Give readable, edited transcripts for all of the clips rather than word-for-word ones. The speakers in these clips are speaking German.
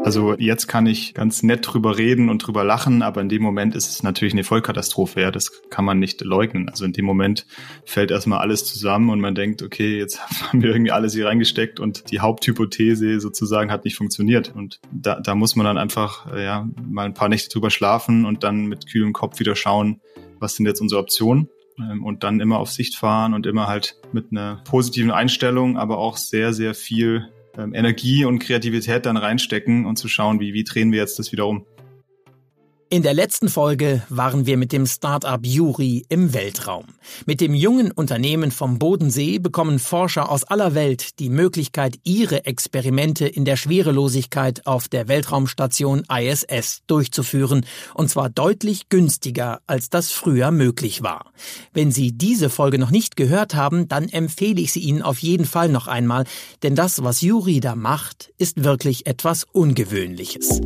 Also jetzt kann ich ganz nett drüber reden und drüber lachen, aber in dem Moment ist es natürlich eine Vollkatastrophe. Ja, das kann man nicht leugnen. Also in dem Moment fällt erstmal alles zusammen und man denkt, okay, jetzt haben wir irgendwie alles hier reingesteckt und die Haupthypothese sozusagen hat nicht funktioniert. Und da muss man dann einfach mal ein paar Nächte drüber schlafen und dann mit kühlem Kopf wieder schauen, was sind jetzt unsere Optionen? Und dann immer auf Sicht fahren und immer halt mit einer positiven Einstellung, aber auch sehr, sehr viel Energie und Kreativität dann reinstecken und zu schauen, wie drehen wir jetzt das wieder um. In der letzten Folge waren wir mit dem Start-up Yuri im Weltraum. Mit dem jungen Unternehmen vom Bodensee bekommen Forscher aus aller Welt die Möglichkeit, ihre Experimente in der Schwerelosigkeit auf der Weltraumstation ISS durchzuführen, und zwar deutlich günstiger, als das früher möglich war. Wenn Sie diese Folge noch nicht gehört haben, dann empfehle ich sie Ihnen auf jeden Fall noch einmal, denn das, was Yuri da macht, ist wirklich etwas Ungewöhnliches.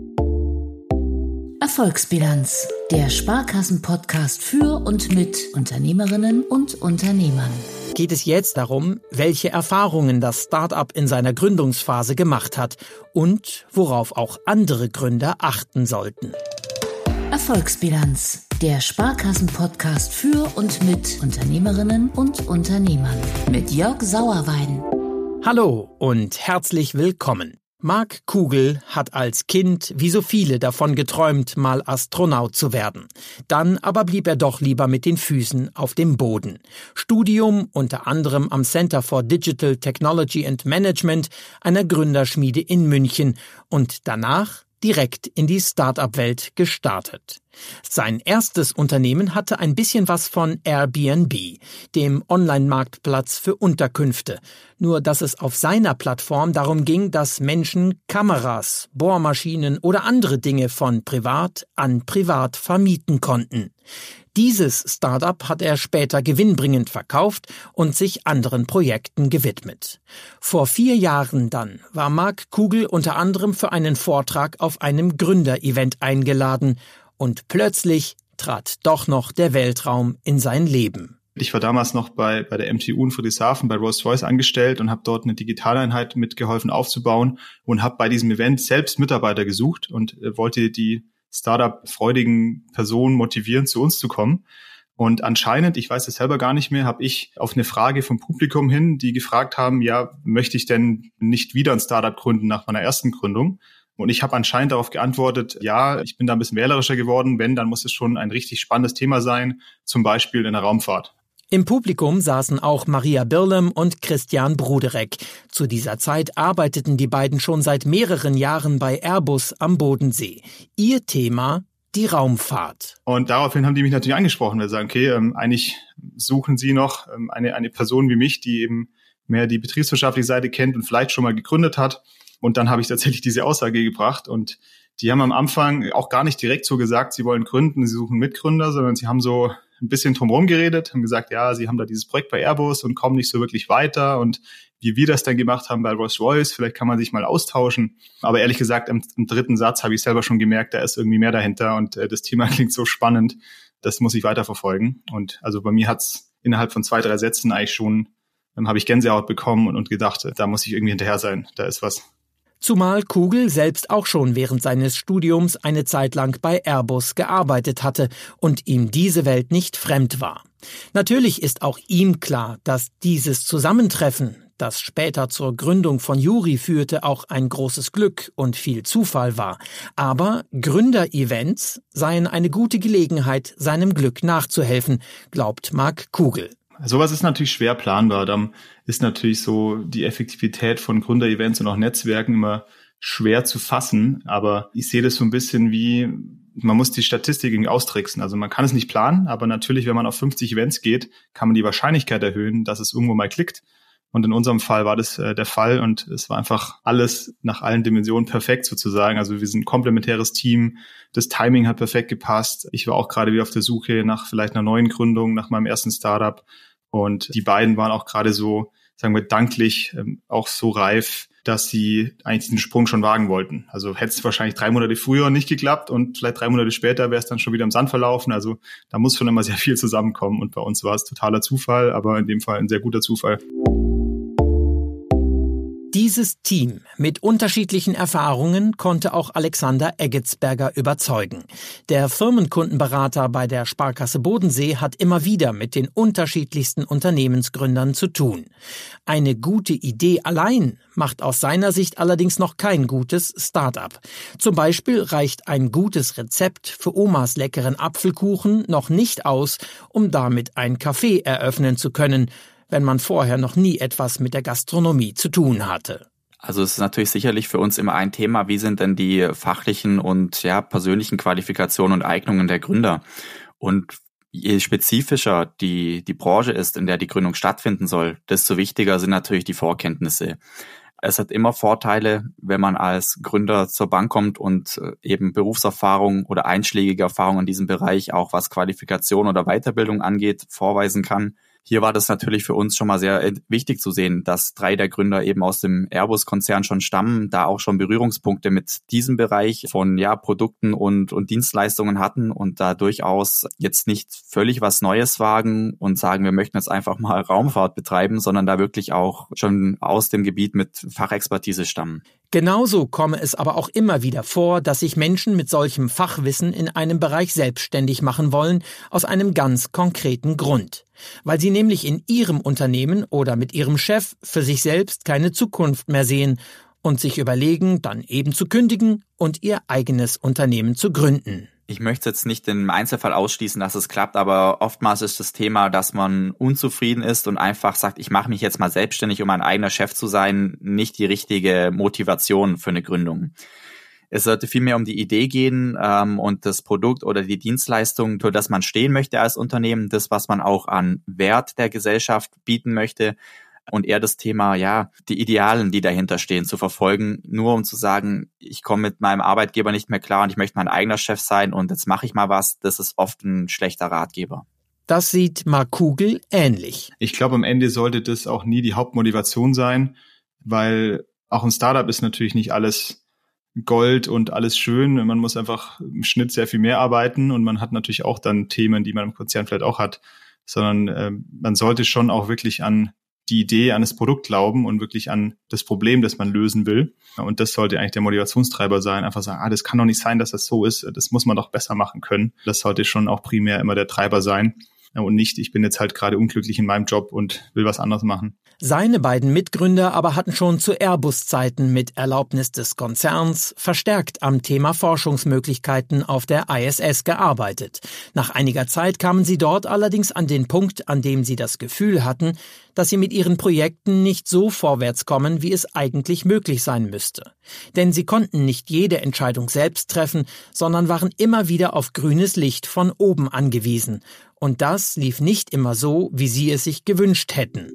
Erfolgsbilanz, der Sparkassen-Podcast für und mit Unternehmerinnen und Unternehmern. Geht es jetzt darum, welche Erfahrungen das Start-up in seiner Gründungsphase gemacht hat und worauf auch andere Gründer achten sollten. Erfolgsbilanz, der Sparkassen-Podcast für und mit Unternehmerinnen und Unternehmern. Mit Jörg Sauerwein. Hallo und herzlich willkommen. Marc Kugel hat als Kind, wie so viele, davon geträumt, mal Astronaut zu werden. Dann aber blieb er doch lieber mit den Füßen auf dem Boden. Studium unter anderem am Center for Digital Technology and Management, einer Gründerschmiede in München, und danach direkt in die Start-up-Welt gestartet. Sein erstes Unternehmen hatte ein bisschen was von Airbnb, dem Online-Marktplatz für Unterkünfte. Nur dass es auf seiner Plattform darum ging, dass Menschen Kameras, Bohrmaschinen oder andere Dinge von privat an privat vermieten konnten. Dieses Startup hat er später gewinnbringend verkauft und sich anderen Projekten gewidmet. Vor 4 Jahren dann war Marc Kugel unter anderem für einen Vortrag auf einem Gründerevent eingeladen und plötzlich trat doch noch der Weltraum in sein Leben. Ich war damals noch bei der MTU in Friedrichshafen bei Rolls-Royce angestellt und habe dort eine Digitaleinheit mitgeholfen aufzubauen und habe bei diesem Event selbst Mitarbeiter gesucht und wollte die Startup-freudigen Personen motivieren, zu uns zu kommen. Und anscheinend, ich weiß es selber gar nicht mehr, habe ich auf eine Frage vom Publikum hin, die gefragt haben, ja, möchte ich denn nicht wieder ein Startup gründen nach meiner ersten Gründung? Und ich habe anscheinend darauf geantwortet, ja, ich bin da ein bisschen wählerischer geworden. Wenn, dann muss es schon ein richtig spannendes Thema sein, zum Beispiel in der Raumfahrt. Im Publikum saßen auch Maria Birlem und Christian Bruderek. Zu dieser Zeit arbeiteten die beiden schon seit mehreren Jahren bei Airbus am Bodensee. Ihr Thema: die Raumfahrt. Und daraufhin haben die mich natürlich angesprochen, weil sie sagen, okay, eigentlich suchen sie noch eine Person wie mich, die eben mehr die betriebswirtschaftliche Seite kennt und vielleicht schon mal gegründet hat. Und dann habe ich tatsächlich diese Aussage gebracht und die haben am Anfang auch gar nicht direkt so gesagt, sie wollen gründen, sie suchen Mitgründer, sondern sie haben so ein bisschen drumherum geredet, haben gesagt, ja, sie haben da dieses Projekt bei Airbus und kommen nicht so wirklich weiter und wie wir das dann gemacht haben bei Rolls-Royce, vielleicht kann man sich mal austauschen. Aber ehrlich gesagt, im 3. Satz habe ich selber schon gemerkt, da ist irgendwie mehr dahinter und das Thema klingt so spannend, das muss ich weiterverfolgen. Und also bei mir hat's innerhalb von 2, 3 Sätzen eigentlich schon, habe ich Gänsehaut bekommen und gedacht, da muss ich irgendwie hinterher sein, da ist was. Zumal Kugel selbst auch schon während seines Studiums eine Zeit lang bei Airbus gearbeitet hatte und ihm diese Welt nicht fremd war. Natürlich ist auch ihm klar, dass dieses Zusammentreffen, das später zur Gründung von Yuri führte, auch ein großes Glück und viel Zufall war. Aber Gründerevents seien eine gute Gelegenheit, seinem Glück nachzuhelfen, glaubt Marc Kugel. Sowas ist natürlich schwer planbar. Dann ist natürlich so die Effektivität von Gründerevents und auch Netzwerken immer schwer zu fassen. Aber ich sehe das so ein bisschen wie, man muss die Statistik irgendwie austricksen. Also man kann es nicht planen, aber natürlich, wenn man auf 50 Events geht, kann man die Wahrscheinlichkeit erhöhen, dass es irgendwo mal klickt. Und in unserem Fall war das der Fall und es war einfach alles nach allen Dimensionen perfekt sozusagen. Also wir sind ein komplementäres Team, das Timing hat perfekt gepasst. Ich war auch gerade wieder auf der Suche nach vielleicht einer neuen Gründung, nach meinem ersten Startup. Und die beiden waren auch gerade so, sagen wir, danklich auch so reif, dass sie eigentlich diesen Sprung schon wagen wollten. Also hätte es wahrscheinlich 3 Monate früher nicht geklappt und vielleicht 3 Monate später wäre es dann schon wieder im Sand verlaufen. Also da muss schon immer sehr viel zusammenkommen. Und bei uns war es totaler Zufall, aber in dem Fall ein sehr guter Zufall. Diese Dieses Team mit unterschiedlichen Erfahrungen konnte auch Alexander Eggetsberger überzeugen. Der Firmenkundenberater bei der Sparkasse Bodensee hat immer wieder mit den unterschiedlichsten Unternehmensgründern zu tun. Eine gute Idee allein macht aus seiner Sicht allerdings noch kein gutes Start-up. Zum Beispiel reicht ein gutes Rezept für Omas leckeren Apfelkuchen noch nicht aus, um damit ein Café eröffnen zu können, wenn man vorher noch nie etwas mit der Gastronomie zu tun hatte. Also es ist natürlich sicherlich für uns immer ein Thema, wie sind denn die fachlichen und persönlichen Qualifikationen und Eignungen der Gründer? Und je spezifischer die Branche ist, in der die Gründung stattfinden soll, desto wichtiger sind natürlich die Vorkenntnisse. Es hat immer Vorteile, wenn man als Gründer zur Bank kommt und eben Berufserfahrung oder einschlägige Erfahrung in diesem Bereich, auch was Qualifikation oder Weiterbildung angeht, vorweisen kann. Hier war das natürlich für uns schon mal sehr wichtig zu sehen, dass 3 der Gründer eben aus dem Airbus-Konzern schon stammen, da auch schon Berührungspunkte mit diesem Bereich von Produkten und Dienstleistungen hatten und da durchaus jetzt nicht völlig was Neues wagen und sagen, wir möchten jetzt einfach mal Raumfahrt betreiben, sondern da wirklich auch schon aus dem Gebiet mit Fachexpertise stammen. Genauso komme es aber auch immer wieder vor, dass sich Menschen mit solchem Fachwissen in einem Bereich selbstständig machen wollen, aus einem ganz konkreten Grund. Weil sie nämlich in ihrem Unternehmen oder mit ihrem Chef für sich selbst keine Zukunft mehr sehen und sich überlegen, dann eben zu kündigen und ihr eigenes Unternehmen zu gründen. Ich möchte jetzt nicht im Einzelfall ausschließen, dass es klappt, aber oftmals ist das Thema, dass man unzufrieden ist und einfach sagt, ich mache mich jetzt mal selbstständig, um mein eigener Chef zu sein, nicht die richtige Motivation für eine Gründung. Es sollte vielmehr um die Idee gehen und das Produkt oder die Dienstleistung, für das man stehen möchte als Unternehmen, das, was man auch an Wert der Gesellschaft bieten möchte. Und eher das Thema, die Idealen, die dahinter stehen, zu verfolgen, nur um zu sagen, ich komme mit meinem Arbeitgeber nicht mehr klar und ich möchte mein eigener Chef sein und jetzt mache ich mal was, das ist oft ein schlechter Ratgeber. Das sieht Mark Kugel ähnlich. Ich glaube, am Ende sollte das auch nie die Hauptmotivation sein, weil auch ein Startup ist natürlich nicht alles Gold und alles schön. Man muss einfach im Schnitt sehr viel mehr arbeiten und man hat natürlich auch dann Themen, die man im Konzern vielleicht auch hat, sondern man sollte schon auch wirklich an die Idee, an das Produkt glauben und wirklich an das Problem, das man lösen will. Und das sollte eigentlich der Motivationstreiber sein. Einfach sagen, das kann doch nicht sein, dass das so ist. Das muss man doch besser machen können. Das sollte schon auch primär immer der Treiber sein. Und nicht, ich bin jetzt halt gerade unglücklich in meinem Job und will was anderes machen. Seine beiden Mitgründer aber hatten schon zu Airbus-Zeiten mit Erlaubnis des Konzerns verstärkt am Thema Forschungsmöglichkeiten auf der ISS gearbeitet. Nach einiger Zeit kamen sie dort allerdings an den Punkt, an dem sie das Gefühl hatten, dass sie mit ihren Projekten nicht so vorwärts kommen, wie es eigentlich möglich sein müsste. Denn sie konnten nicht jede Entscheidung selbst treffen, sondern waren immer wieder auf grünes Licht von oben angewiesen. Und das lief nicht immer so, wie sie es sich gewünscht hätten.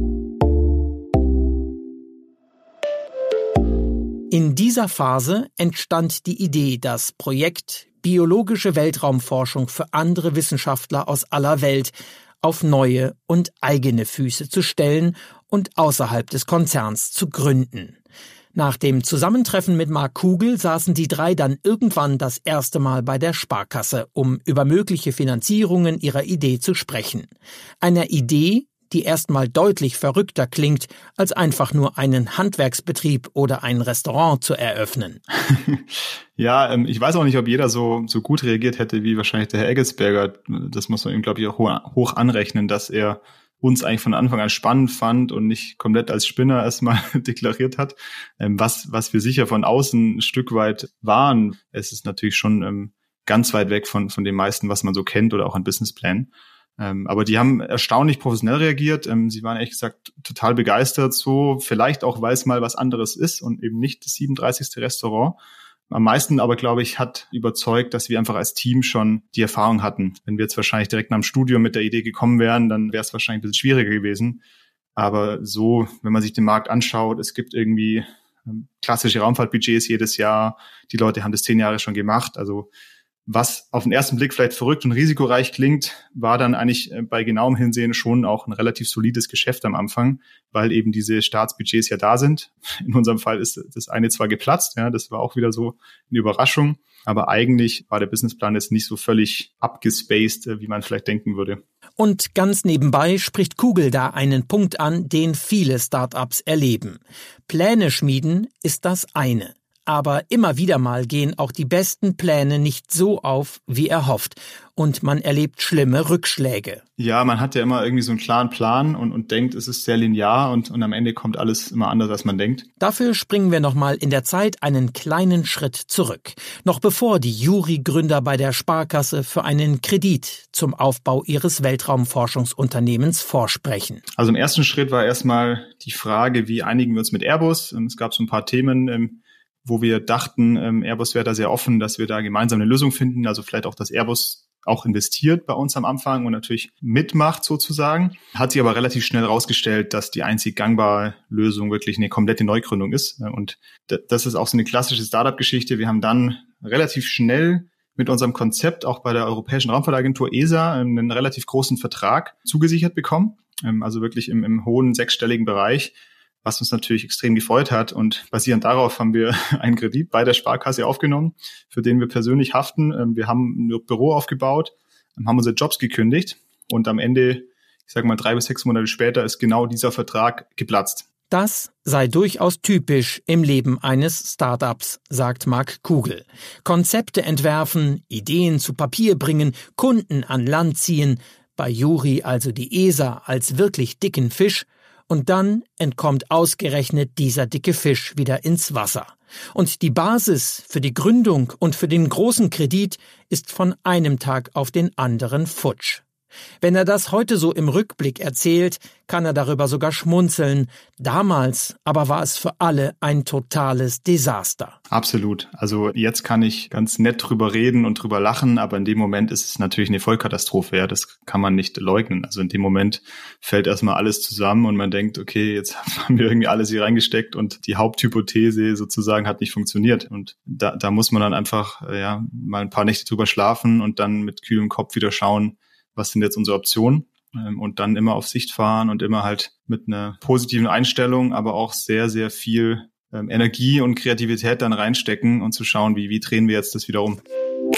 In dieser Phase entstand die Idee, das Projekt Biologische Weltraumforschung für andere Wissenschaftler aus aller Welt auf neue und eigene Füße zu stellen und außerhalb des Konzerns zu gründen. Nach dem Zusammentreffen mit Mark Kugel saßen die 3 dann irgendwann das erste Mal bei der Sparkasse, um über mögliche Finanzierungen ihrer Idee zu sprechen. Einer Idee, die erstmal deutlich verrückter klingt, als einfach nur einen Handwerksbetrieb oder ein Restaurant zu eröffnen. Ich weiß auch nicht, ob jeder so gut reagiert hätte wie wahrscheinlich der Herr Eggetsberger. Das muss man ihm, glaube ich, auch hoch anrechnen, dass er uns eigentlich von Anfang an spannend fand und nicht komplett als Spinner erstmal deklariert hat, was wir sicher von außen ein Stück weit waren. Es ist natürlich schon ganz weit weg von dem meisten, was man so kennt oder auch an Businessplänen. Aber die haben erstaunlich professionell reagiert. Sie waren ehrlich gesagt total begeistert, so vielleicht auch, weil es mal was anderes ist und eben nicht das 37. Restaurant. Am meisten aber, glaube ich, hat überzeugt, dass wir einfach als Team schon die Erfahrung hatten. Wenn wir jetzt wahrscheinlich direkt nach dem Studium mit der Idee gekommen wären, dann wäre es wahrscheinlich ein bisschen schwieriger gewesen. Aber so, wenn man sich den Markt anschaut, es gibt irgendwie klassische Raumfahrtbudgets jedes Jahr. Die Leute haben das 10 Jahre schon gemacht. Also Was auf den ersten Blick vielleicht verrückt und risikoreich klingt, war dann eigentlich bei genauem Hinsehen schon auch ein relativ solides Geschäft am Anfang, weil eben diese Staatsbudgets ja da sind. In unserem Fall ist das eine zwar geplatzt, ja, das war auch wieder so eine Überraschung, aber eigentlich war der Businessplan jetzt nicht so völlig abgespaced, wie man vielleicht denken würde. Und ganz nebenbei spricht Kugel da einen Punkt an, den viele Startups erleben. Pläne schmieden ist das eine. Aber immer wieder mal gehen auch die besten Pläne nicht so auf, wie erhofft. Und man erlebt schlimme Rückschläge. Ja, man hat ja immer irgendwie so einen klaren Plan und denkt, es ist sehr linear und am Ende kommt alles immer anders, als man denkt. Dafür springen wir nochmal in der Zeit einen kleinen Schritt zurück. Noch bevor die Juri-Gründer bei der Sparkasse für einen Kredit zum Aufbau ihres Weltraumforschungsunternehmens vorsprechen. Also im ersten Schritt war erstmal die Frage, wie einigen wir uns mit Airbus? Es gab so ein paar Themen, wo wir dachten, Airbus wäre da sehr offen, dass wir da gemeinsam eine Lösung finden. Also vielleicht auch, dass Airbus auch investiert bei uns am Anfang und natürlich mitmacht sozusagen. Hat sich aber relativ schnell rausgestellt, dass die einzig gangbare Lösung wirklich eine komplette Neugründung ist. Und das ist auch so eine klassische Startup-Geschichte. Wir haben dann relativ schnell mit unserem Konzept auch bei der Europäischen Raumfahrtagentur ESA einen relativ großen Vertrag zugesichert bekommen. Also wirklich im hohen sechsstelligen Bereich, was uns natürlich extrem gefreut hat. Und basierend darauf haben wir einen Kredit bei der Sparkasse aufgenommen, für den wir persönlich haften. Wir haben ein Büro aufgebaut, haben unsere Jobs gekündigt und am Ende, ich sage mal 3 bis 6 Monate später, ist genau dieser Vertrag geplatzt. Das sei durchaus typisch im Leben eines Startups, sagt Marc Kugel. Konzepte entwerfen, Ideen zu Papier bringen, Kunden an Land ziehen, bei Juri also die ESA als wirklich dicken Fisch, und dann entkommt ausgerechnet dieser dicke Fisch wieder ins Wasser. Und die Basis für die Gründung und für den großen Kredit ist von einem Tag auf den anderen futsch. Wenn er das heute so im Rückblick erzählt, kann er darüber sogar schmunzeln. Damals aber war es für alle ein totales Desaster. Absolut. Also jetzt kann ich ganz nett drüber reden und drüber lachen, aber in dem Moment ist es natürlich eine Vollkatastrophe. Ja, das kann man nicht leugnen. Also in dem Moment fällt erstmal alles zusammen und man denkt, okay, jetzt haben wir irgendwie alles hier reingesteckt und die Haupthypothese sozusagen hat nicht funktioniert. Und da muss man dann einfach mal ein paar Nächte drüber schlafen und dann mit kühlem Kopf wieder schauen, was sind jetzt unsere Optionen, und dann immer auf Sicht fahren und immer halt mit einer positiven Einstellung, aber auch sehr, sehr viel Energie und Kreativität dann reinstecken und zu schauen, wie drehen wir jetzt das wieder um.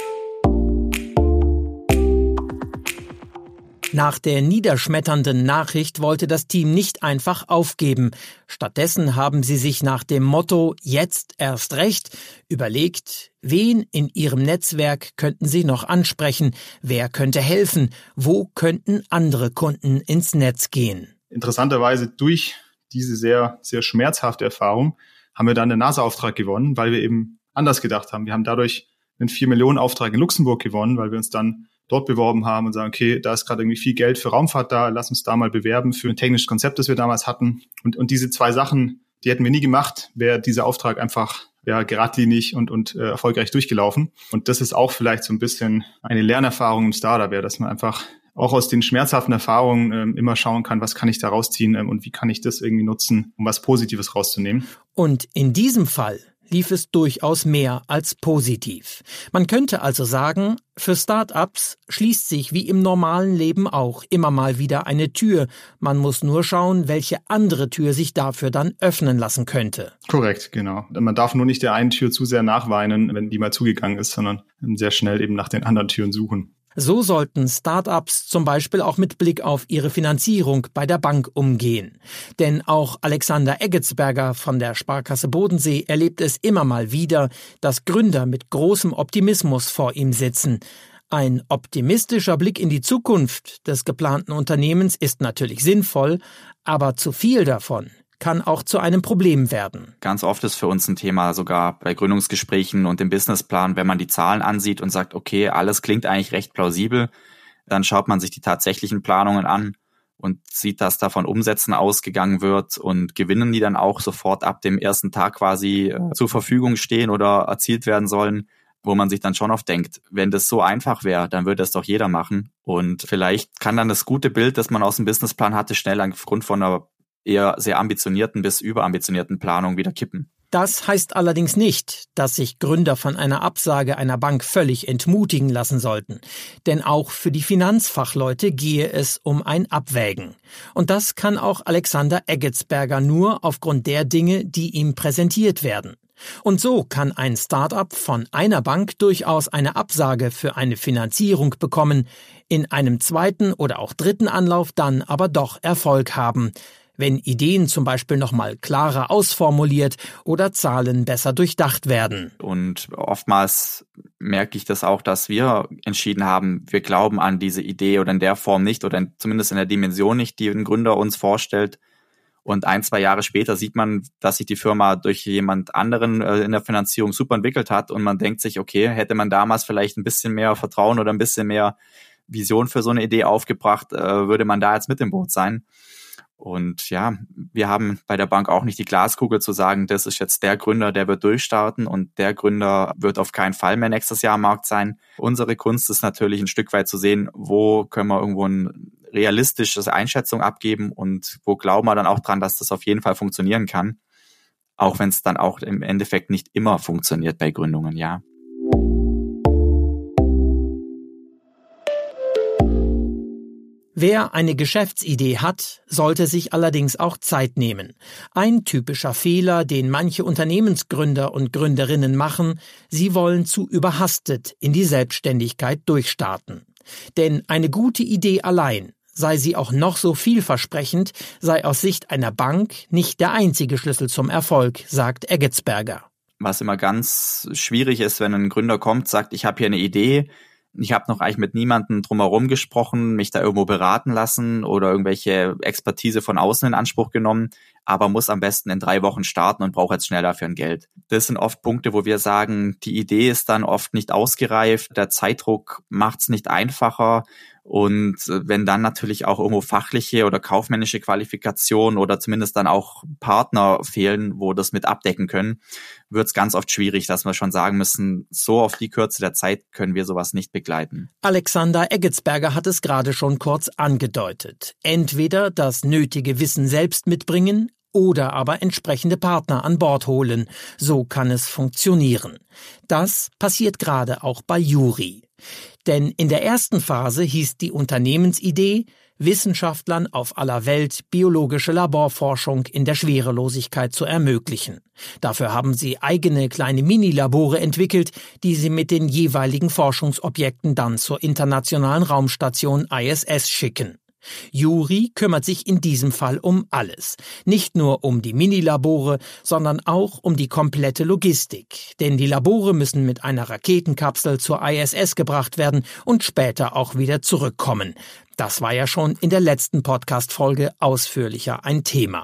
Nach der niederschmetternden Nachricht wollte das Team nicht einfach aufgeben. Stattdessen haben sie sich nach dem Motto »Jetzt erst recht« überlegt, wen in ihrem Netzwerk könnten sie noch ansprechen, wer könnte helfen, wo könnten andere Kunden ins Netz gehen. Interessanterweise durch diese sehr, sehr schmerzhafte Erfahrung haben wir dann den NASA-Auftrag gewonnen, weil wir eben anders gedacht haben. Wir haben dadurch einen 4-Millionen-Auftrag in Luxemburg gewonnen, weil wir uns dann dort beworben haben und sagen, okay, da ist gerade irgendwie viel Geld für Raumfahrt da, lass uns da mal bewerben für ein technisches Konzept, das wir damals hatten. Und diese 2 Sachen, die hätten wir nie gemacht, wäre dieser Auftrag einfach geradlinig und erfolgreich durchgelaufen. Und das ist auch vielleicht so ein bisschen eine Lernerfahrung im Startup, dass man einfach auch aus den schmerzhaften Erfahrungen immer schauen kann, was kann ich da rausziehen und wie kann ich das irgendwie nutzen, um was Positives rauszunehmen. Und in diesem Fall lief es durchaus mehr als positiv. Man könnte also sagen, für Start-ups schließt sich wie im normalen Leben auch immer mal wieder eine Tür. Man muss nur schauen, welche andere Tür sich dafür dann öffnen lassen könnte. Korrekt, genau. Man darf nur nicht der einen Tür zu sehr nachweinen, wenn die mal zugegangen ist, sondern sehr schnell eben nach den anderen Türen suchen. So sollten Start-ups zum Beispiel auch mit Blick auf ihre Finanzierung bei der Bank umgehen. Denn auch Alexander Eggetsberger von der Sparkasse Bodensee erlebt es immer mal wieder, dass Gründer mit großem Optimismus vor ihm sitzen. Ein optimistischer Blick in die Zukunft des geplanten Unternehmens ist natürlich sinnvoll, aber zu viel davon kann auch zu einem Problem werden. Ganz oft ist für uns ein Thema, sogar bei Gründungsgesprächen und dem Businessplan, wenn man die Zahlen ansieht und sagt, okay, alles klingt eigentlich recht plausibel, dann schaut man sich die tatsächlichen Planungen an und sieht, dass da von Umsätzen ausgegangen wird und Gewinnen, die dann auch sofort ab dem ersten Tag quasi zur Verfügung stehen oder erzielt werden sollen, wo man sich dann schon oft denkt, wenn das so einfach wäre, dann würde das doch jeder machen. Und vielleicht kann dann das gute Bild, das man aus dem Businessplan hatte, schnell aufgrund von einer eher sehr ambitionierten bis überambitionierten Planung wieder kippen. Das heißt allerdings nicht, dass sich Gründer von einer Absage einer Bank völlig entmutigen lassen sollten. Denn auch für die Finanzfachleute gehe es um ein Abwägen. Und das kann auch Alexander Eggetsberger nur aufgrund der Dinge, die ihm präsentiert werden. Und so kann ein Start-up von einer Bank durchaus eine Absage für eine Finanzierung bekommen, in einem zweiten oder auch dritten Anlauf dann aber doch Erfolg haben, wenn Ideen zum Beispiel nochmal klarer ausformuliert oder Zahlen besser durchdacht werden. Und oftmals merke ich das auch, dass wir entschieden haben, wir glauben an diese Idee oder in der Form nicht oder zumindest in der Dimension nicht, die ein Gründer uns vorstellt. Und 1-2 Jahre später sieht man, dass sich die Firma durch jemand anderen in der Finanzierung super entwickelt hat und man denkt sich, okay, hätte man damals vielleicht ein bisschen mehr Vertrauen oder ein bisschen mehr Vision für so eine Idee aufgebracht, würde man da jetzt mit im Boot sein. Und ja, wir haben bei der Bank auch nicht die Glaskugel zu sagen, das ist jetzt der Gründer, der wird durchstarten und der Gründer wird auf keinen Fall mehr nächstes Jahr am Markt sein. Unsere Kunst ist natürlich ein Stück weit zu sehen, wo können wir irgendwo eine realistische Einschätzung abgeben und wo glauben wir dann auch dran, dass das auf jeden Fall funktionieren kann. Auch wenn es dann auch im Endeffekt nicht immer funktioniert bei Gründungen, ja. Wer eine Geschäftsidee hat, sollte sich allerdings auch Zeit nehmen. Ein typischer Fehler, den manche Unternehmensgründer und Gründerinnen machen, sie wollen zu überhastet in die Selbstständigkeit durchstarten. Denn eine gute Idee allein, sei sie auch noch so vielversprechend, sei aus Sicht einer Bank nicht der einzige Schlüssel zum Erfolg, sagt Eggetsberger. Was immer ganz schwierig ist, wenn ein Gründer kommt, sagt, ich habe hier eine Idee, ich habe noch eigentlich mit niemandem drumherum gesprochen, mich da irgendwo beraten lassen oder irgendwelche Expertise von außen in Anspruch genommen, aber muss am besten in 3 Wochen starten und braucht jetzt schnell dafür ein Geld. Das sind oft Punkte, wo wir sagen, die Idee ist dann oft nicht ausgereift, der Zeitdruck macht es nicht einfacher. Und wenn dann natürlich auch irgendwo fachliche oder kaufmännische Qualifikation oder zumindest dann auch Partner fehlen, wo das mit abdecken können, wird es ganz oft schwierig, dass wir schon sagen müssen, so auf die Kürze der Zeit können wir sowas nicht begleiten. Alexander Eggetsberger hat es gerade schon kurz angedeutet. Entweder das nötige Wissen selbst mitbringen oder aber entsprechende Partner an Bord holen. So kann es funktionieren. Das passiert gerade auch bei Juri. Denn in der ersten Phase hieß die Unternehmensidee, Wissenschaftlern auf aller Welt biologische Laborforschung in der Schwerelosigkeit zu ermöglichen. Dafür haben sie eigene kleine Minilabore entwickelt, die sie mit den jeweiligen Forschungsobjekten dann zur internationalen Raumstation ISS schicken. Juri kümmert sich in diesem Fall um alles. Nicht nur um die Minilabore, sondern auch um die komplette Logistik. Denn die Labore müssen mit einer Raketenkapsel zur ISS gebracht werden und später auch wieder zurückkommen. Das war ja schon in der letzten Podcast-Folge ausführlicher ein Thema.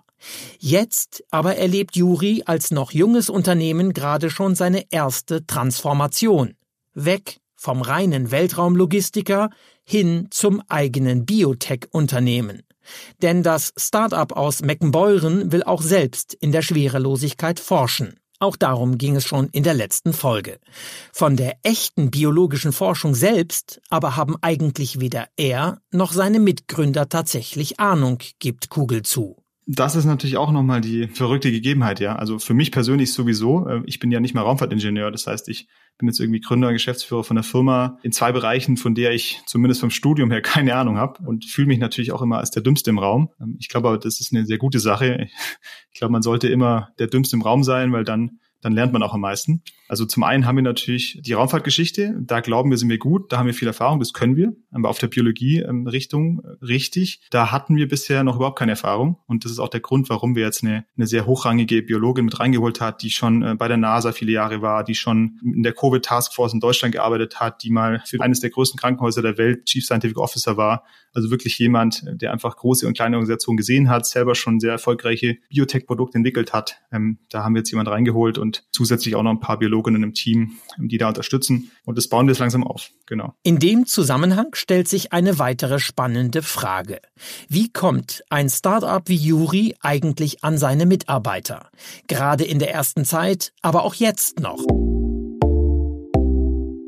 Jetzt aber erlebt Juri als noch junges Unternehmen gerade schon seine erste Transformation. Weg vom reinen Weltraumlogistiker hin zum eigenen Biotech-Unternehmen. Denn das Start-up aus Meckenbeuren will auch selbst in der Schwerelosigkeit forschen. Auch darum ging es schon in der letzten Folge. Von der echten biologischen Forschung selbst aber haben eigentlich weder er noch seine Mitgründer tatsächlich Ahnung, gibt Kugel zu. Das ist natürlich auch nochmal die verrückte Gegebenheit, ja. Also für mich persönlich sowieso. Ich bin ja nicht mal Raumfahrtingenieur. Das heißt, ich bin jetzt irgendwie Gründer, Geschäftsführer von einer Firma in 2 Bereichen, von der ich zumindest vom Studium her keine Ahnung habe und fühle mich natürlich auch immer als der Dümmste im Raum. Ich glaube aber, das ist eine sehr gute Sache. Ich glaube, man sollte immer der Dümmste im Raum sein, weil dann lernt man auch am meisten. Also zum einen haben wir natürlich die Raumfahrtgeschichte, da glauben wir, sind wir gut, da haben wir viel Erfahrung, das können wir, aber auf der Biologie-Richtung richtig, da hatten wir bisher noch überhaupt keine Erfahrung und das ist auch der Grund, warum wir jetzt eine sehr hochrangige Biologin mit reingeholt hat, die schon bei der NASA viele Jahre war, die schon in der Covid-Taskforce in Deutschland gearbeitet hat, die mal für eines der größten Krankenhäuser der Welt Chief Scientific Officer war, also wirklich jemand, der einfach große und kleine Organisationen gesehen hat, selber schon sehr erfolgreiche Biotech-Produkte entwickelt hat. Da haben wir jetzt jemand reingeholt und zusätzlich auch noch ein paar Biologinnen im Team, die da unterstützen. Und das bauen wir jetzt langsam auf. Genau. In dem Zusammenhang stellt sich eine weitere spannende Frage. Wie kommt ein Start-up wie Juri eigentlich an seine Mitarbeiter? Gerade in der ersten Zeit, aber auch jetzt noch.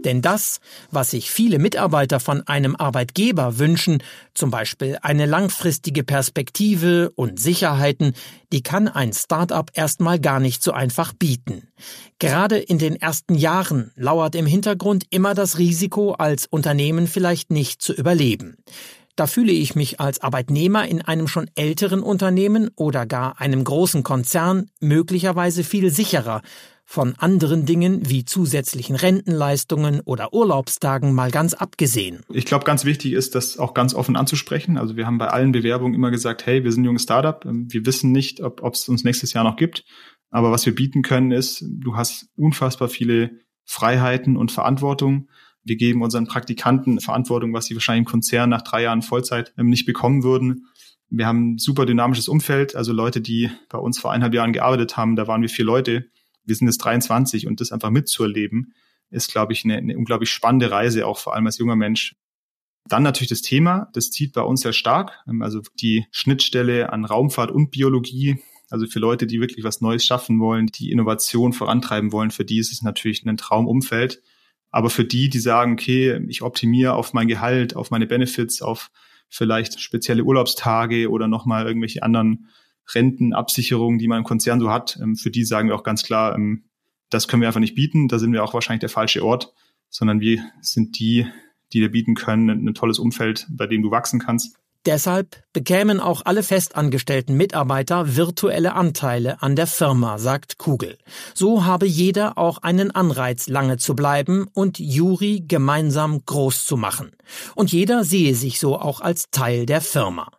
Denn das, was sich viele Mitarbeiter von einem Arbeitgeber wünschen, zum Beispiel eine langfristige Perspektive und Sicherheiten, die kann ein Start-up erstmal gar nicht so einfach bieten. Gerade in den ersten Jahren lauert im Hintergrund immer das Risiko, als Unternehmen vielleicht nicht zu überleben. Da fühle ich mich als Arbeitnehmer in einem schon älteren Unternehmen oder gar einem großen Konzern möglicherweise viel sicherer, von anderen Dingen wie zusätzlichen Rentenleistungen oder Urlaubstagen mal ganz abgesehen. Ich glaube, ganz wichtig ist, das auch ganz offen anzusprechen. Also wir haben bei allen Bewerbungen immer gesagt, hey, wir sind ein junges Startup, wir wissen nicht, ob es uns nächstes Jahr noch gibt. Aber was wir bieten können ist, du hast unfassbar viele Freiheiten und Verantwortung. Wir geben unseren Praktikanten Verantwortung, was sie wahrscheinlich im Konzern nach 3 Jahren Vollzeit nicht bekommen würden. Wir haben ein super dynamisches Umfeld. Also Leute, die bei uns vor 1,5 Jahren gearbeitet haben, da waren wir 4 Leute. Wir sind jetzt 23 und das einfach mitzuerleben, ist, glaube ich, eine unglaublich spannende Reise, auch vor allem als junger Mensch. Dann natürlich das Thema, das zieht bei uns sehr stark. Also die Schnittstelle an Raumfahrt und Biologie, also für Leute, die wirklich was Neues schaffen wollen, die Innovation vorantreiben wollen, für die ist es natürlich ein Traumumfeld. Aber für die sagen, okay, ich optimiere auf mein Gehalt, auf meine Benefits, auf vielleicht spezielle Urlaubstage oder nochmal irgendwelche anderen Rentenabsicherungen, die man im Konzern so hat, für die sagen wir auch ganz klar, das können wir einfach nicht bieten, da sind wir auch wahrscheinlich der falsche Ort, sondern wir sind die dir bieten können, ein tolles Umfeld, bei dem du wachsen kannst. Deshalb bekämen auch alle festangestellten Mitarbeiter virtuelle Anteile an der Firma, sagt Kugel. So habe jeder auch einen Anreiz, lange zu bleiben und Juri gemeinsam groß zu machen. Und jeder sehe sich so auch als Teil der Firma.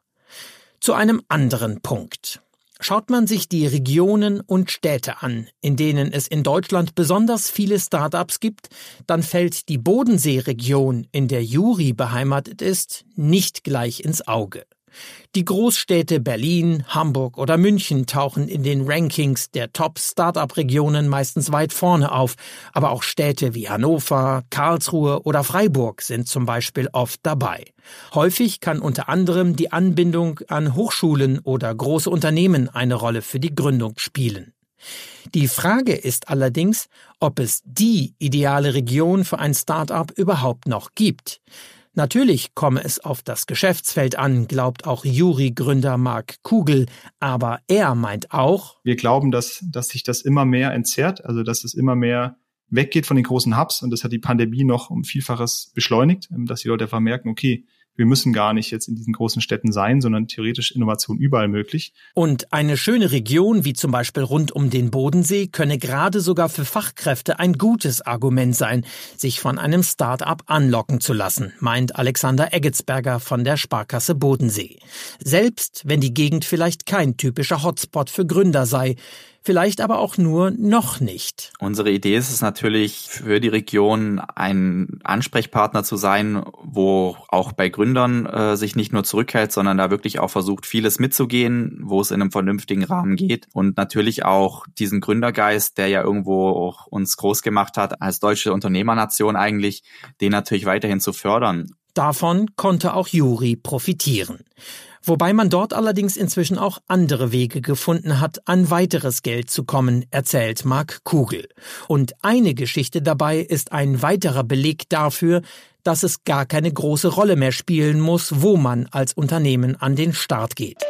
Zu einem anderen Punkt. Schaut man sich die Regionen und Städte an, in denen es in Deutschland besonders viele Start-ups gibt, dann fällt die Bodenseeregion, in der Juri beheimatet ist, nicht gleich ins Auge. Die Großstädte Berlin, Hamburg oder München tauchen in den Rankings der Top-Start-up-Regionen meistens weit vorne auf, aber auch Städte wie Hannover, Karlsruhe oder Freiburg sind zum Beispiel oft dabei. Häufig kann unter anderem die Anbindung an Hochschulen oder große Unternehmen eine Rolle für die Gründung spielen. Die Frage ist allerdings, ob es die ideale Region für ein Start-up überhaupt noch gibt. Natürlich komme es auf das Geschäftsfeld an, glaubt auch Juri-Gründer Marc Kugel, aber er meint auch, wir glauben, dass sich das immer mehr entzerrt, also dass es immer mehr weggeht von den großen Hubs und das hat die Pandemie noch um Vielfaches beschleunigt, dass die Leute einfach merken, okay, wir müssen gar nicht jetzt in diesen großen Städten sein, sondern theoretisch Innovation überall möglich. Und eine schöne Region, wie zum Beispiel rund um den Bodensee, könne gerade sogar für Fachkräfte ein gutes Argument sein, sich von einem Start-up anlocken zu lassen, meint Alexander Eggetsberger von der Sparkasse Bodensee. Selbst wenn die Gegend vielleicht kein typischer Hotspot für Gründer sei, vielleicht aber auch nur noch nicht. Unsere Idee ist es natürlich, für die Region ein Ansprechpartner zu sein, wo auch bei Gründern sich nicht nur zurückhält, sondern da wirklich auch versucht, vieles mitzugehen, wo es in einem vernünftigen Rahmen geht. Und natürlich auch diesen Gründergeist, der ja irgendwo auch uns groß gemacht hat, als deutsche Unternehmernation eigentlich, den natürlich weiterhin zu fördern. Davon konnte auch Juri profitieren. Wobei man dort allerdings inzwischen auch andere Wege gefunden hat, an weiteres Geld zu kommen, erzählt Marc Kugel. Und eine Geschichte dabei ist ein weiterer Beleg dafür, dass es gar keine große Rolle mehr spielen muss, wo man als Unternehmen an den Start geht.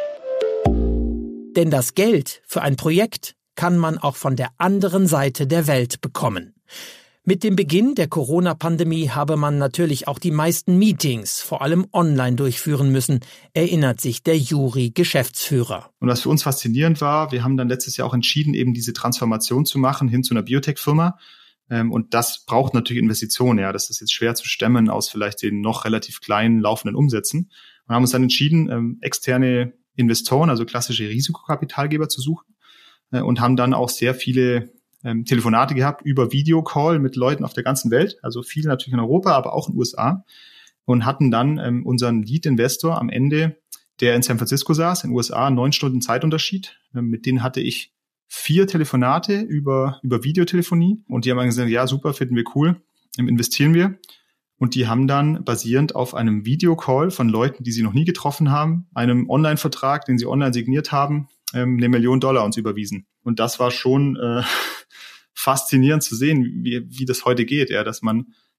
Denn das Geld für ein Projekt kann man auch von der anderen Seite der Welt bekommen. Mit dem Beginn der Corona-Pandemie habe man natürlich auch die meisten Meetings, vor allem online, durchführen müssen, erinnert sich der Juri-Geschäftsführer. Und was für uns faszinierend war, wir haben dann letztes Jahr auch entschieden, eben diese Transformation zu machen hin zu einer Biotech-Firma. Und das braucht natürlich Investitionen. Ja, das ist jetzt schwer zu stemmen aus vielleicht den noch relativ kleinen laufenden Umsätzen. Und haben uns dann entschieden, externe Investoren, also klassische Risikokapitalgeber zu suchen und haben dann auch sehr viele Telefonate gehabt über Videocall mit Leuten auf der ganzen Welt, also viele natürlich in Europa, aber auch in den USA und hatten dann unseren Lead-Investor am Ende, der in San Francisco saß, in den USA, 9 Stunden Zeitunterschied. Mit denen hatte ich 4 Telefonate über Videotelefonie und die haben dann gesagt, ja super, finden wir cool, investieren wir. Und die haben dann basierend auf einem Videocall von Leuten, die sie noch nie getroffen haben, einem Online-Vertrag, den sie online signiert haben, $1 Million uns überwiesen. Und das war schon faszinierend zu sehen, wie das heute geht, ja, dass man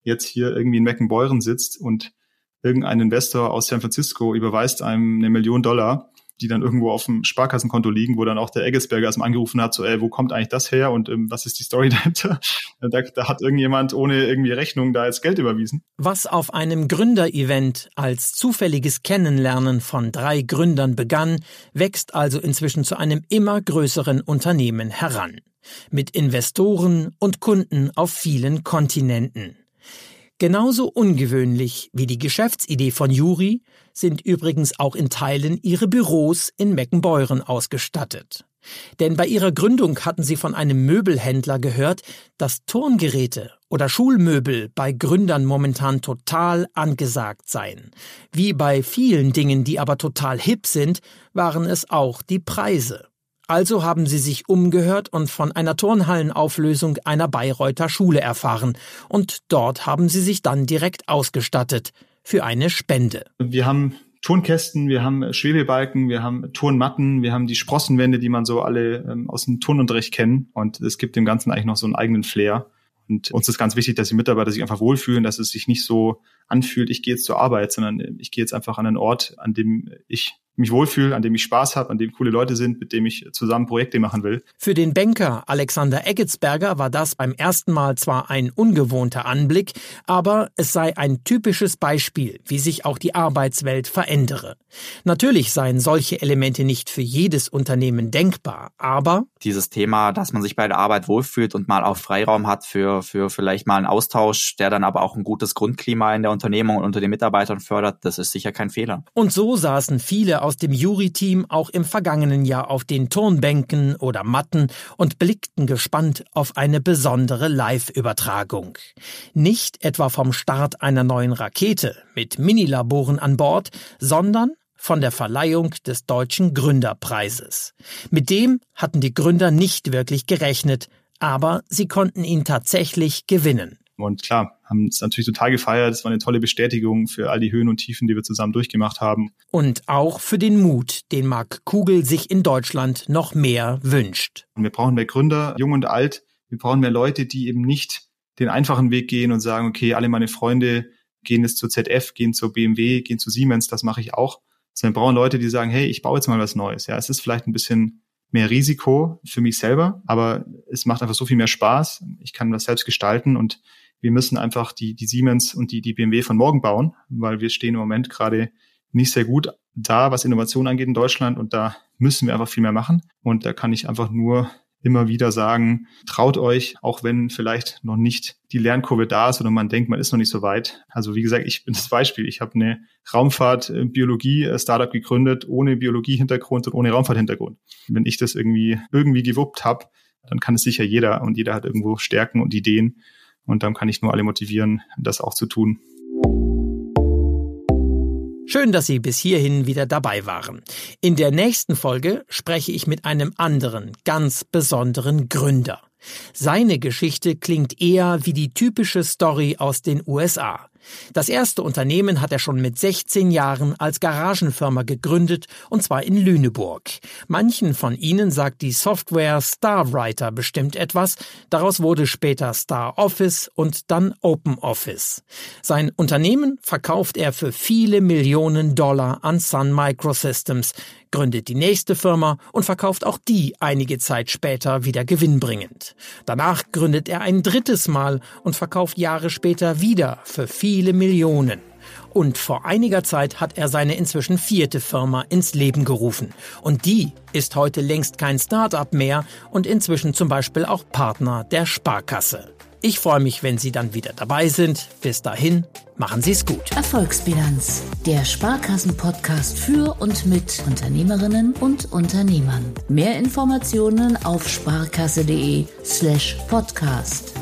jetzt hier irgendwie in Meckenbeuren sitzt und irgendein Investor aus San Francisco überweist einem $1 Million, die dann irgendwo auf dem Sparkassenkonto liegen, wo dann auch der Eggelsberger erstmal angerufen hat, so, wo kommt eigentlich das her und was ist die Story dahinter? Da hat irgendjemand ohne irgendwie Rechnung da jetzt Geld überwiesen. Was auf einem Gründerevent als zufälliges Kennenlernen von 3 Gründern begann, wächst also inzwischen zu einem immer größeren Unternehmen heran. Mit Investoren und Kunden auf vielen Kontinenten. Genauso ungewöhnlich wie die Geschäftsidee von Juri sind übrigens auch in Teilen ihre Büros in Meckenbeuren ausgestattet. Denn bei ihrer Gründung hatten sie von einem Möbelhändler gehört, dass Turngeräte oder Schulmöbel bei Gründern momentan total angesagt seien. Wie bei vielen Dingen, die aber total hip sind, waren es auch die Preise. Also haben sie sich umgehört und von einer Turnhallenauflösung einer Bayreuther Schule erfahren. Und dort haben sie sich dann direkt ausgestattet für eine Spende. Wir haben Turnkästen, wir haben Schwebebalken, wir haben Turnmatten, wir haben die Sprossenwände, die man so alle aus dem Turnunterricht kennen. Und es gibt dem Ganzen eigentlich noch so einen eigenen Flair. Und uns ist ganz wichtig, dass die Mitarbeiter sich einfach wohlfühlen, dass es sich nicht so anfühlt, ich gehe jetzt zur Arbeit, sondern ich gehe jetzt einfach an einen Ort, an dem ich mich wohlfühle, an dem ich Spaß habe, an dem coole Leute sind, mit dem ich zusammen Projekte machen will. Für den Banker Alexander Eggelsberger war das beim ersten Mal zwar ein ungewohnter Anblick, aber es sei ein typisches Beispiel, wie sich auch die Arbeitswelt verändere. Natürlich seien solche Elemente nicht für jedes Unternehmen denkbar, aber dieses Thema, dass man sich bei der Arbeit wohlfühlt und mal auch Freiraum hat für vielleicht mal einen Austausch, der dann aber auch ein gutes Grundklima in der Unternehmung und unter den Mitarbeitern fördert, das ist sicher kein Fehler. Und so saßen viele aus dem Jury-Team auch im vergangenen Jahr auf den Turnbänken oder Matten und blickten gespannt auf eine besondere Live-Übertragung. Nicht etwa vom Start einer neuen Rakete mit Minilaboren an Bord, sondern von der Verleihung des Deutschen Gründerpreises. Mit dem hatten die Gründer nicht wirklich gerechnet, aber sie konnten ihn tatsächlich gewinnen. Und klar, haben es natürlich total gefeiert. Es war eine tolle Bestätigung für all die Höhen und Tiefen, die wir zusammen durchgemacht haben. Und auch für den Mut, den Marc Kugel sich in Deutschland noch mehr wünscht. Und wir brauchen mehr Gründer, jung und alt. Wir brauchen mehr Leute, die eben nicht den einfachen Weg gehen und sagen, okay, alle meine Freunde gehen jetzt zur ZF, gehen zur BMW, gehen zu Siemens, das mache ich auch. Sondern wir brauchen Leute, die sagen, hey, ich baue jetzt mal was Neues. Ja, es ist vielleicht ein bisschen mehr Risiko für mich selber, aber es macht einfach so viel mehr Spaß. Ich kann das selbst gestalten und wir müssen einfach die Siemens und die BMW von morgen bauen, weil wir stehen im Moment gerade nicht sehr gut da, was Innovation angeht in Deutschland, und da müssen wir einfach viel mehr machen. Und da kann ich einfach nur immer wieder sagen, traut euch, auch wenn vielleicht noch nicht die Lernkurve da ist oder man denkt, man ist noch nicht so weit. Also wie gesagt, ich bin das Beispiel. Ich habe eine Raumfahrt-Biologie-Startup gegründet, ohne Biologie-Hintergrund und ohne Raumfahrt-Hintergrund. Wenn ich das irgendwie gewuppt habe, dann kann es sicher jeder, und jeder hat irgendwo Stärken und Ideen. Und dann kann ich nur alle motivieren, das auch zu tun. Schön, dass Sie bis hierhin wieder dabei waren. In der nächsten Folge spreche ich mit einem anderen, ganz besonderen Gründer. Seine Geschichte klingt eher wie die typische Story aus den USA. Das erste Unternehmen hat er schon mit 16 Jahren als Garagenfirma gegründet, und zwar in Lüneburg. Manchen von Ihnen sagt die Software Starwriter bestimmt etwas. Daraus wurde später Star Office und dann Open Office. Sein Unternehmen verkauft er für viele Millionen Dollar an Sun Microsystems, gründet die nächste Firma und verkauft auch die einige Zeit später wieder gewinnbringend. Danach gründet er ein drittes Mal und verkauft Jahre später wieder für viele Millionen. Und vor einiger Zeit hat er seine inzwischen 4. Firma ins Leben gerufen. Und die ist heute längst kein Start-up mehr und inzwischen zum Beispiel auch Partner der Sparkasse. Ich freue mich, wenn Sie dann wieder dabei sind. Bis dahin, machen Sie es gut. Erfolgsbilanz, der Sparkassen-Podcast für und mit Unternehmerinnen und Unternehmern. Mehr Informationen auf sparkasse.de/podcast.